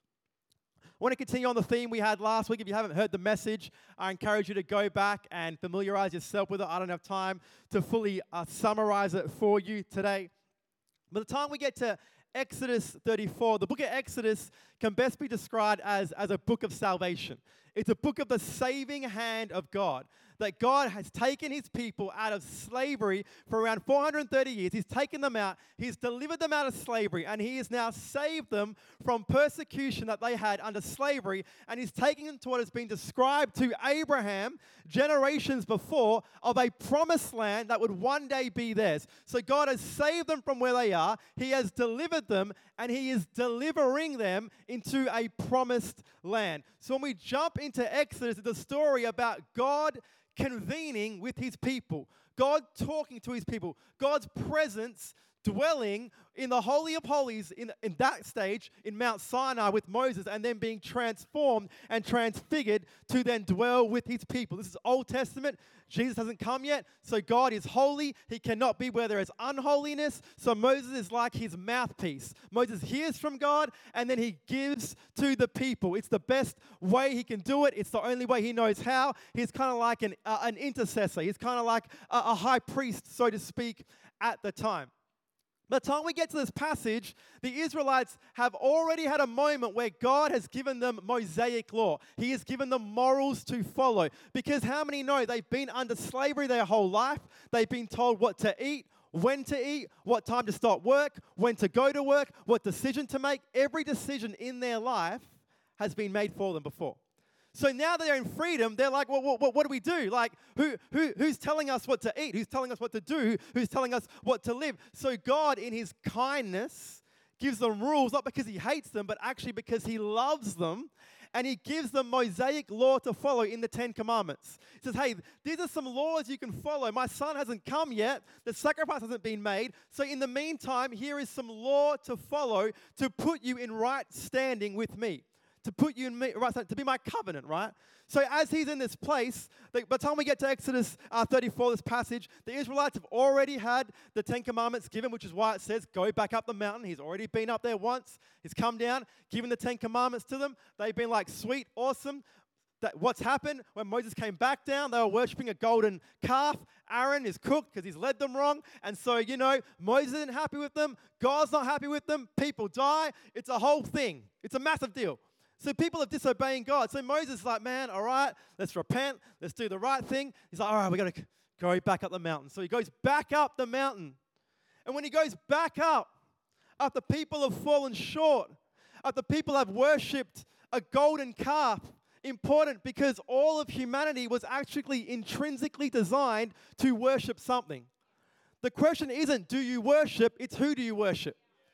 I want to continue on the theme we had last week. If you haven't heard the message, I encourage you to go back and familiarize yourself with it. I don't have time to fully uh, summarize it for you today. By the time we get to Exodus thirty-four, the book of Exodus can best be described as, as a book of salvation. It's a book of the saving hand of God. That God has taken his people out of slavery for around four hundred thirty years. He's taken them out. He's delivered them out of slavery. And he has now saved them from persecution that they had under slavery. And he's taking them to what has been described to Abraham generations before of a promised land that would one day be theirs. So God has saved them from where they are. He has delivered them. And he is delivering them into a promised land. So when we jump into Exodus, it's a story about God convening with his people, God talking to his people, God's presence dwelling in the Holy of Holies in, in that stage in Mount Sinai with Moses, and then being transformed and transfigured to then dwell with his people. This is Old Testament. Jesus hasn't come yet, so God is holy. He cannot be where there is unholiness, so Moses is like his mouthpiece. Moses hears from God, and then he gives to the people. It's the best way he can do it. It's the only way he knows how. He's kind of like an, uh, an intercessor. He's kind of like a, a high priest, so to speak, at the time. By the time we get to this passage, the Israelites have already had a moment where God has given them Mosaic law. He has given them morals to follow. Because how many know they've been under slavery their whole life? They've been told what to eat, when to eat, what time to start work, when to go to work, what decision to make. Every decision in their life has been made for them before. So now they're in freedom, they're like, well, what, what do we do? Like, who, who, who's telling us what to eat? Who's telling us what to do? Who's telling us what to live? So God, in his kindness, gives them rules, not because he hates them, but actually because he loves them. And he gives them Mosaic law to follow in the Ten Commandments. He says, hey, these are some laws you can follow. My son hasn't come yet. The sacrifice hasn't been made. So in the meantime, here is some law to follow to put you in right standing with me. To put you in me, right, to be my covenant, right? So as he's in this place, the, by the time we get to Exodus uh, thirty-four, this passage, the Israelites have already had the Ten Commandments given, which is why it says, go back up the mountain. He's already been up there once. He's come down, given the Ten Commandments to them. They've been like, sweet, awesome. That what's happened when Moses came back down, they were worshiping a golden calf. Aaron is cooked because he's led them wrong. And so, you know, Moses isn't happy with them. God's not happy with them. People die. It's a whole thing. It's a massive deal. So people are disobeying God. So Moses is like, man, all right, let's repent. Let's do the right thing. He's like, all right, we got to go back up the mountain. So he goes back up the mountain. And when he goes back up, after people have fallen short, after people have worshipped a golden calf, important because all of humanity was actually intrinsically designed to worship something. The question isn't, do you worship? It's who do you worship?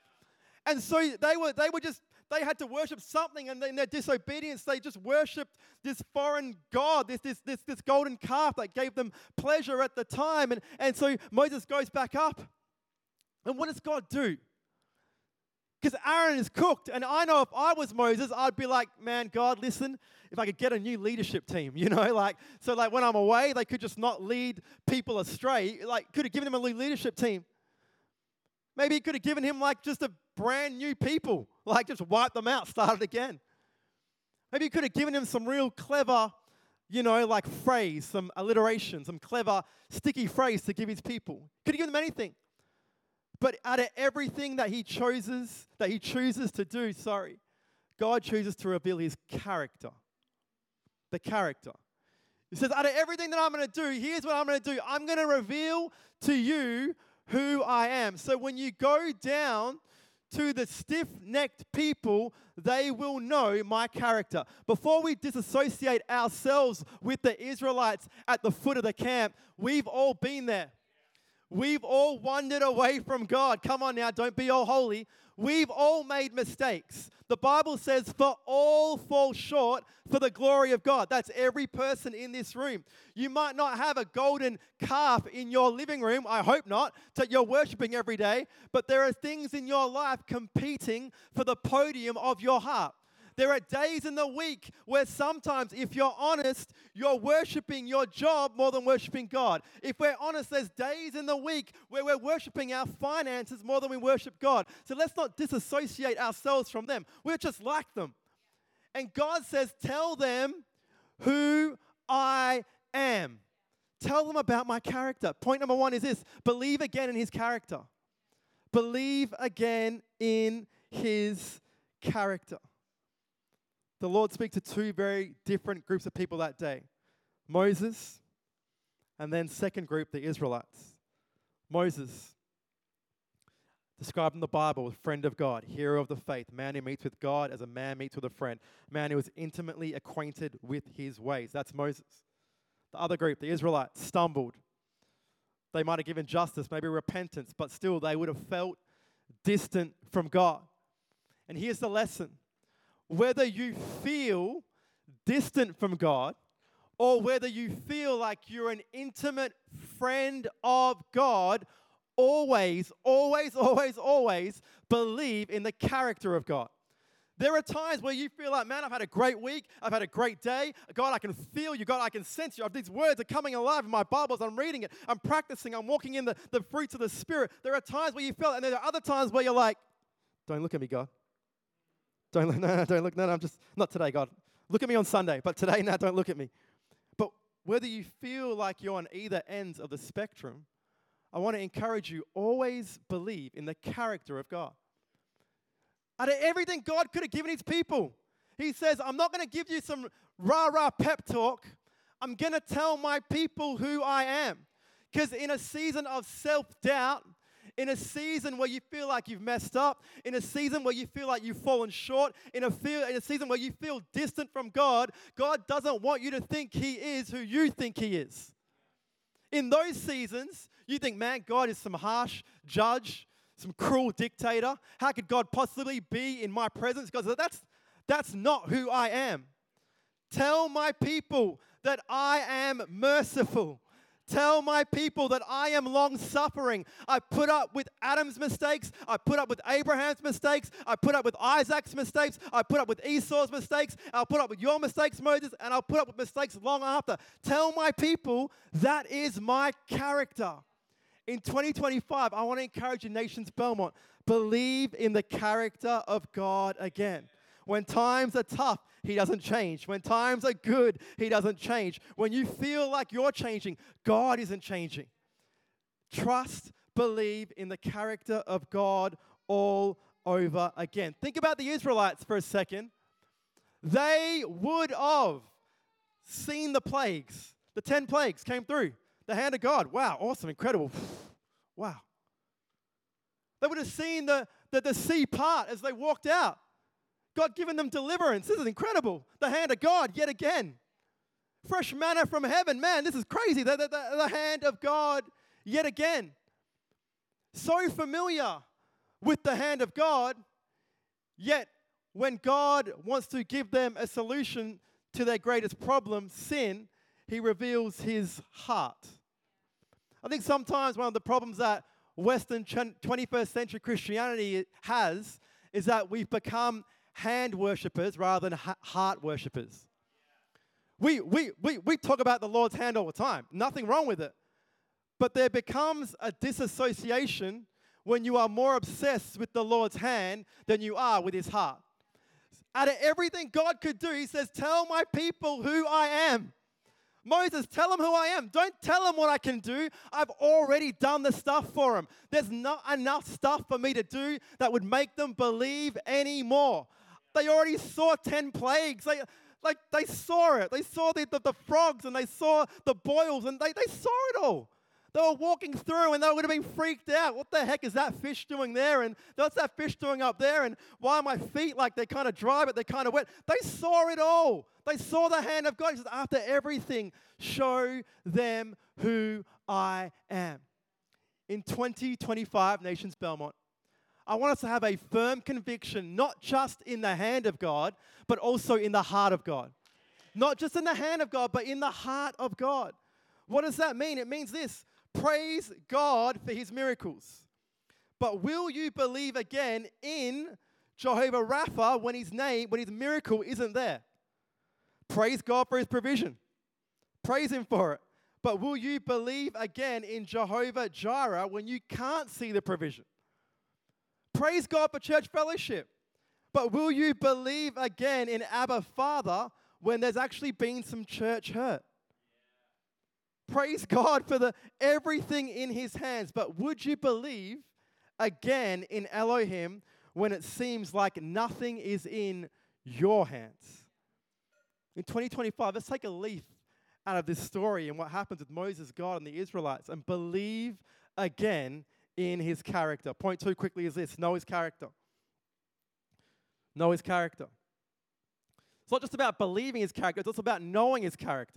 And so they were, they were just, they had to worship something, and in their disobedience, they just worshipped this foreign god, this, this, this, this golden calf that gave them pleasure at the time. And, and so Moses goes back up. And what does God do? Because Aaron is cooked, and I know if I was Moses, I'd be like, man, God, listen, if I could get a new leadership team, you know, like, so like when I'm away, they could just not lead people astray. Like, could have given him a leadership team. Maybe he could have given him like just a brand new people, like just wipe them out, start it again. Maybe he could have given him some real clever, you know, like phrase, some alliteration, some clever sticky phrase to give his people. Could have given them anything. But out of everything that he chooses, that he chooses to do, sorry, God chooses to reveal his character. the character. He says, out of everything that I'm going to do, here's what I'm going to do. I'm going to reveal to you who I am. So when you go down to the stiff-necked people, they will know my character. Before we disassociate ourselves with the Israelites at the foot of the camp, we've all been there. We've all wandered away from God. Come on now, don't be all holy. We've all made mistakes. The Bible says, for all fall short for the glory of God. That's every person in this room. You might not have a golden calf in your living room, I hope not, that you're worshiping every day, but there are things in your life competing for the podium of your heart. There are days in the week where sometimes, if you're honest, you're worshiping your job more than worshiping God. If we're honest, there's days in the week where we're worshiping our finances more than we worship God. So let's not disassociate ourselves from them. We're just like them. And God says, tell them who I am. Tell them about my character. Point number one is this: believe again in his character. Believe again in his character. The Lord speaks to two very different groups of people that day. Moses, and then second group, the Israelites. Moses, described in the Bible as friend of God, hero of the faith, man who meets with God as a man meets with a friend, man who is intimately acquainted with his ways. That's Moses. The other group, the Israelites, stumbled. They might have given justice, maybe repentance, but still they would have felt distant from God. And here's the lesson. Whether you feel distant from God or whether you feel like you're an intimate friend of God, always, always, always, always believe in the character of God. There are times where you feel like, man, I've had a great week. I've had a great day. God, I can feel you. God, I can sense you. These words are coming alive in my Bible as I'm reading it. I'm practicing. I'm walking in the, the fruits of the Spirit. There are times where you feel it, and there are other times where you're like, don't look at me, God. Don't look, no, no, don't look, no, no, I'm just, not today, God. Look at me on Sunday, but today, no, don't look at me. But whether you feel like you're on either ends of the spectrum, I want to encourage you, always believe in the character of God. Out of everything God could have given his people, he says, I'm not going to give you some rah-rah pep talk. I'm going to tell my people who I am. Because in a season of self-doubt, in a season where you feel like you've messed up, in a season where you feel like you've fallen short, in a, feel, in a season where you feel distant from God, God doesn't want you to think he is who you think he is. In those seasons, you think, man, God is some harsh judge, some cruel dictator. How could God possibly be in my presence? God says, that's, that's not who I am. Tell my people that I am merciful. Tell my people that I am long-suffering. I put up with Adam's mistakes. I put up with Abraham's mistakes. I put up with Isaac's mistakes. I put up with Esau's mistakes. I'll put up with your mistakes, Moses, and I'll put up with mistakes long after. Tell my people that is my character. In twenty twenty-five, I want to encourage you, Nations Belmont, believe in the character of God again. When times are tough, he doesn't change. When times are good, he doesn't change. When you feel like you're changing, God isn't changing. Trust, believe in the character of God all over again. Think about the Israelites for a second. They would have seen the plagues. The ten plagues came through. The hand of God. Wow, awesome, incredible. Wow. They would have seen the, the, the sea part as they walked out. God given them deliverance. This is incredible. The hand of God yet again. Fresh manna from heaven. Man, this is crazy. The, the, the, the hand of God yet again. So familiar with the hand of God, yet when God wants to give them a solution to their greatest problem, sin, he reveals his heart. I think sometimes one of the problems that Western twenty-first century Christianity has is that we've become hand worshippers rather than heart worshippers. We, we, we, we talk about the Lord's hand all the time. Nothing wrong with it. But there becomes a disassociation when you are more obsessed with the Lord's hand than you are with his heart. Out of everything God could do, he says, tell my people who I am. Moses, tell them who I am. Don't tell them what I can do. I've already done the stuff for them. There's not enough stuff for me to do that would make them believe anymore. They already saw ten plagues. They, Like, they saw it. They saw the, the, the frogs and they saw the boils and they, they saw it all. They were walking through and they would have been freaked out. What the heck is that fish doing there? And what's that fish doing up there? And why are my feet like they're kind of dry but they're kind of wet? They saw it all. They saw the hand of God. He says, after everything, show them who I am. In twenty twenty-five, Nations Belmont, I want us to have a firm conviction, not just in the hand of God, but also in the heart of God. Not just in the hand of God, but in the heart of God. What does that mean? It means this: praise God for his miracles. But will you believe again in Jehovah Rapha when his name, when his miracle isn't there? Praise God for his provision. Praise him for it. But will you believe again in Jehovah Jireh when you can't see the provision? Praise God for church fellowship. But will you believe again in Abba Father when there's actually been some church hurt? Praise God for the everything in his hands. But would you believe again in Elohim when it seems like nothing is in your hands? In twenty twenty-five, let's take a leaf out of this story and what happens with Moses, God, and the Israelites, and believe again in his character. Point two quickly is this: know his character. Know his character. It's not just about believing his character, it's also about knowing his character.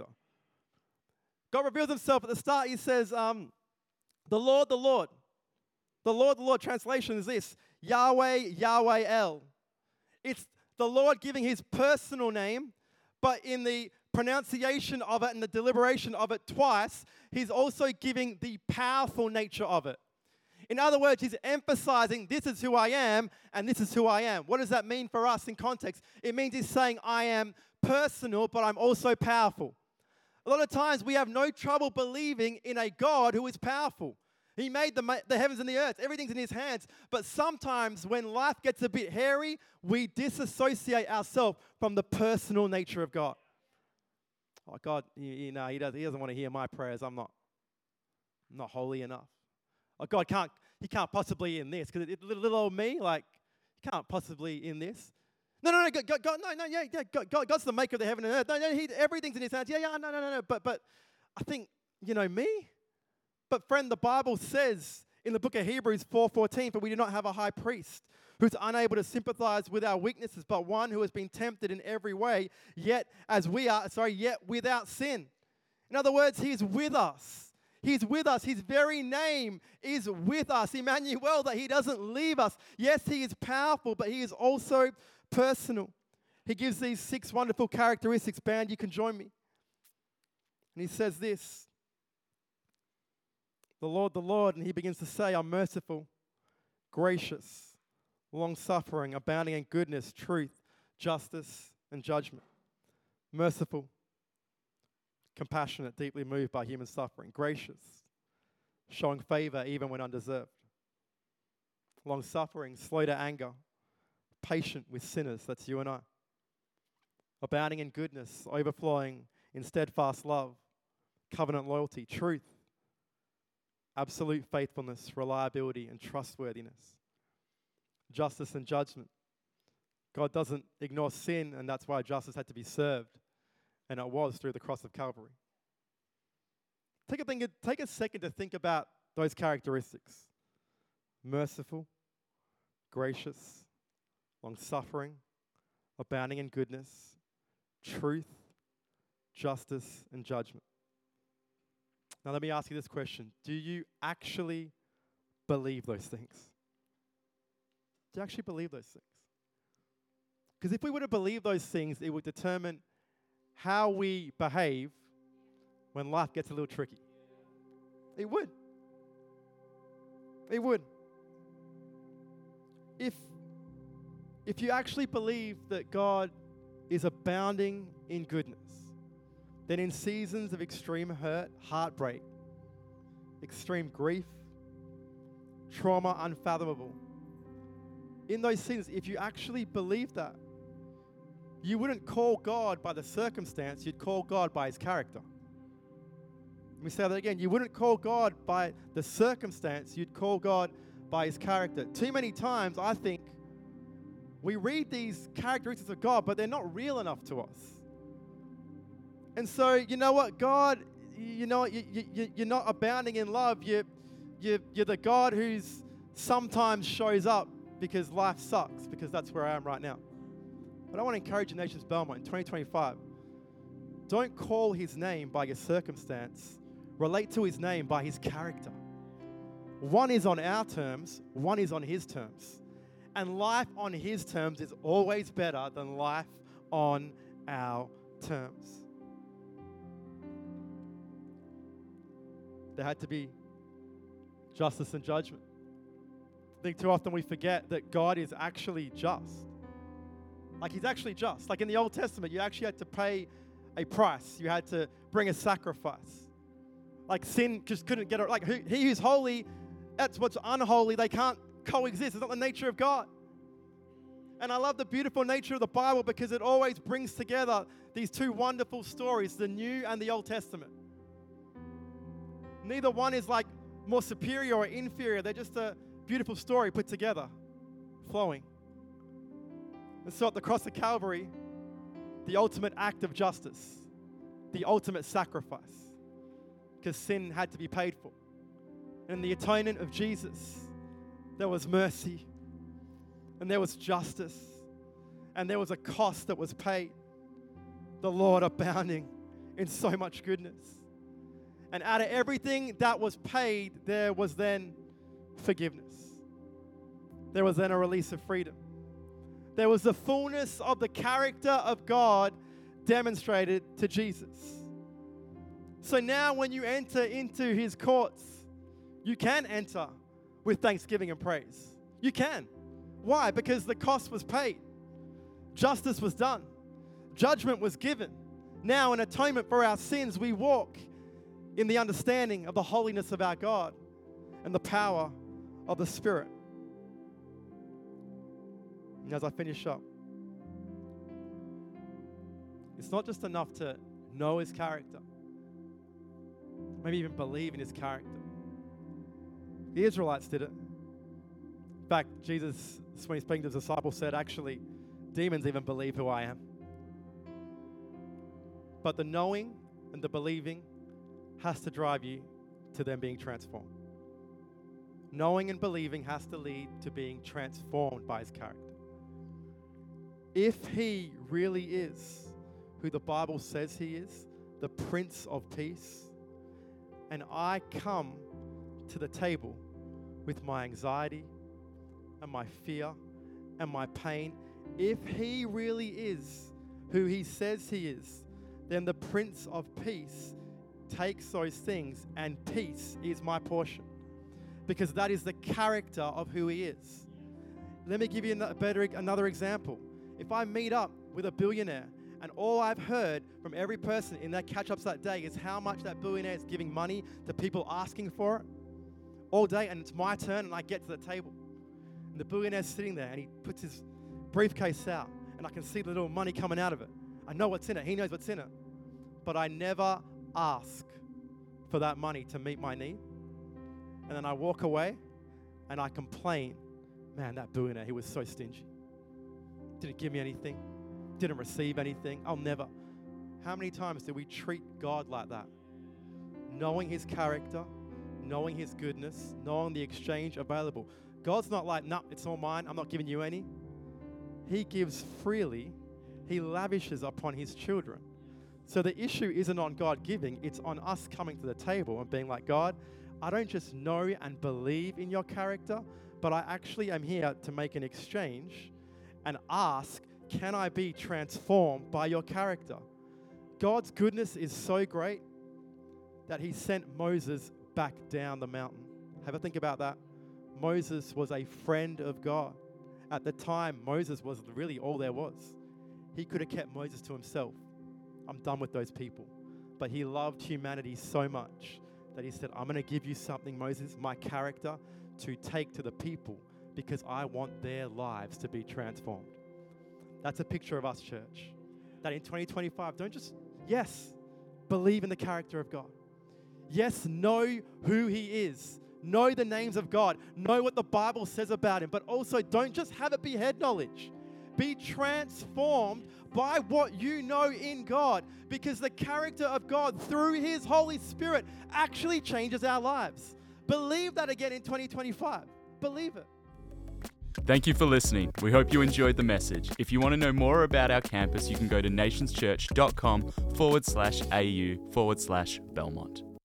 God reveals himself at the start. He says, um, the Lord, the Lord. The Lord, the Lord. Translation is this: Yahweh, Yahweh El. It's the Lord giving his personal name, but in the pronunciation of it and the deliberation of it twice, he's also giving the powerful nature of it. In other words, he's emphasizing this is who I am and this is who I am. What does that mean for us in context? It means he's saying I am personal, but I'm also powerful. A lot of times we have no trouble believing in a God who is powerful. He made the, the heavens and the earth. Everything's in his hands. But sometimes when life gets a bit hairy, we disassociate ourselves from the personal nature of God. Oh, God, you, you know, he, does, he doesn't want to hear my prayers. I'm not, I'm not holy enough. Oh, God can't, he can't possibly in this. Because little, little old me, like, he can't possibly in this. No, no, no, God, God, God no, no, yeah, yeah, God, God, God's the maker of the heaven and earth. No, no, he, everything's in his hands. Yeah, yeah, no, no, no, no. But, but I think, you know, me? But friend, the Bible says in the book of Hebrews four fourteen, for we do not have a high priest who's unable to sympathize with our weaknesses, but one who has been tempted in every way, yet as we are, sorry, yet without sin. In other words, he's with us. He's with us. His very name is with us. Emmanuel, that he doesn't leave us. Yes, he is powerful, but he is also personal. He gives these six wonderful characteristics. Band, you can join me. And he says this: the Lord, the Lord, and he begins to say, I'm merciful, gracious, long-suffering, abounding in goodness, truth, justice, and judgment. Merciful, compassionate, deeply moved by human suffering. Gracious, showing favor even when undeserved. Long-suffering, slow to anger, patient with sinners, that's you and I. Abounding in goodness, overflowing in steadfast love, covenant loyalty, truth, absolute faithfulness, reliability, and trustworthiness. Justice and judgment. God doesn't ignore sin, and that's why justice had to be served. And it was through the cross of Calvary. Take a, thing, take a second to think about those characteristics. Merciful, gracious, long-suffering, abounding in goodness, truth, justice, and judgment. Now let me ask you this question. Do you actually believe those things? Do you actually believe those things? Because if we were to believe those things, it would determine how we behave when life gets a little tricky. It would. It would. If, if you actually believe that God is abounding in goodness, then in seasons of extreme hurt, heartbreak, extreme grief, trauma unfathomable, in those seasons, if you actually believe that, you wouldn't call God by the circumstance, you'd call God by his character. Let me say that again. You wouldn't call God by the circumstance, you'd call God by his character. Too many times, I think, we read these characteristics of God, but they're not real enough to us. And so, you know what? God, you know, you, you, you're not abounding in love. You, you, you're the God who's sometimes shows up because life sucks, because that's where I am right now. But I want to encourage you, Nations Belmont, in twenty twenty-five, don't call his name by your circumstance. Relate to his name by his character. One is on our terms, one is on his terms. And life on his terms is always better than life on our terms. There had to be justice and judgment. I think too often we forget that God is actually just. Like he's actually just. Like in the Old Testament, you actually had to pay a price. You had to bring a sacrifice. Like sin just couldn't get it. Like he who's holy, that's what's unholy. They can't coexist. It's not the nature of God. And I love the beautiful nature of the Bible because it always brings together these two wonderful stories, the New and the Old Testament. Neither one is like more superior or inferior. They're just a beautiful story put together, flowing. And so at the cross of Calvary, the ultimate act of justice, the ultimate sacrifice, because sin had to be paid for. In the atonement of Jesus, there was mercy, and there was justice, and there was a cost that was paid. The Lord abounding in so much goodness. And out of everything that was paid, there was then forgiveness. There was then a release of freedom. There was the fullness of the character of God demonstrated to Jesus. So now when you enter into his courts, you can enter with thanksgiving and praise. You can. Why? Because the cost was paid. Justice was done. Judgment was given. Now in atonement for our sins, we walk in the understanding of the holiness of our God and the power of the Spirit. And as I finish up, it's not just enough to know his character, maybe even believe in his character. The Israelites did it. In fact, Jesus, when he's speaking to his disciples, said, actually, demons even believe who I am. But the knowing and the believing has to drive you to them being transformed. Knowing and believing has to lead to being transformed by his character. If he really is who the Bible says he is, the Prince of Peace, and I come to the table with my anxiety and my fear and my pain, if he really is who he says he is, then the Prince of Peace takes those things, and peace is my portion, because that is the character of who he is. Let me give you a better, another example. If I meet up with a billionaire and all I've heard from every person in their catch-ups that day is how much that billionaire is giving money to people asking for it all day, and it's my turn and I get to the table. And the billionaire's sitting there and he puts his briefcase out and I can see the little money coming out of it. I know what's in it. He knows what's in it. But I never ask for that money to meet my need. And then I walk away and I complain, man, that billionaire, he was so stingy. Didn't give me anything. Didn't receive anything. I'll never. How many times do we treat God like that? Knowing his character, knowing his goodness, knowing the exchange available. God's not like, no, nah, it's all mine. I'm not giving you any. He gives freely. He lavishes upon his children. So the issue isn't on God giving. It's on us coming to the table and being like, God, I don't just know and believe in your character, but I actually am here to make an exchange and ask, can I be transformed by your character? God's goodness is so great that he sent Moses back down the mountain. Have a think about that. Moses was a friend of God. At the time, Moses was really all there was. He could have kept Moses to himself. I'm done with those people. But he loved humanity so much that he said, I'm going to give you something, Moses, my character, to take to the people because I want their lives to be transformed. That's a picture of us, church. That in twenty twenty-five, don't just, yes, believe in the character of God. Yes, know who he is. Know the names of God. Know what the Bible says about him. But also don't just have it be head knowledge. Be transformed by what you know in God, because the character of God through His Holy Spirit actually changes our lives. Believe that again in twenty twenty-five. Believe it. Thank you for listening. We hope you enjoyed the message. If you want to know more about our campus, you can go to nationschurch.com forward slash AU forward slash Belmont.